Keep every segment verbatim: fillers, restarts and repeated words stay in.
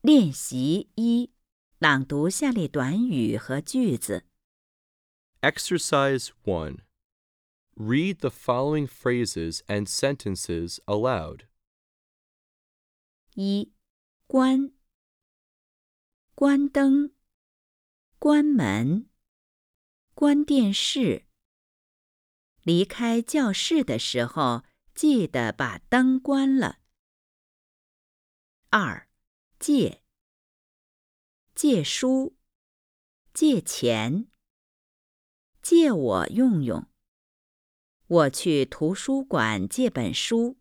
练习一，朗读下列短语和句子。 Exercise one. Read the following phrases and sentences aloud. 一、关，关灯，关门，关电视。离开教室的时候，记得把灯关了。二、借，借书，借钱，借我用用。我去图书馆借本书。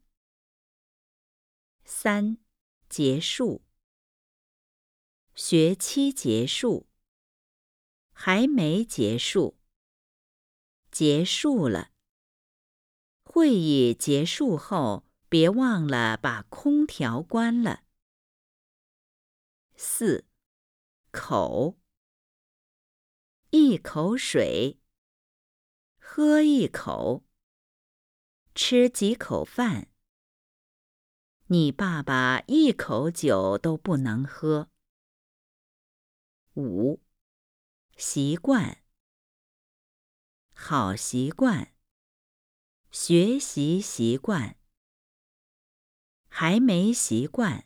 三、结束，学期结束，还没结束，结束了。会议结束后，别忘了把空调关了。四、口，一口水，喝一口，吃几口饭。你爸爸一口酒都不能喝。五、习惯，好习惯，学习习惯，还没习惯。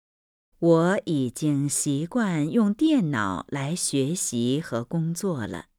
我已经习惯用电脑来学习和工作了。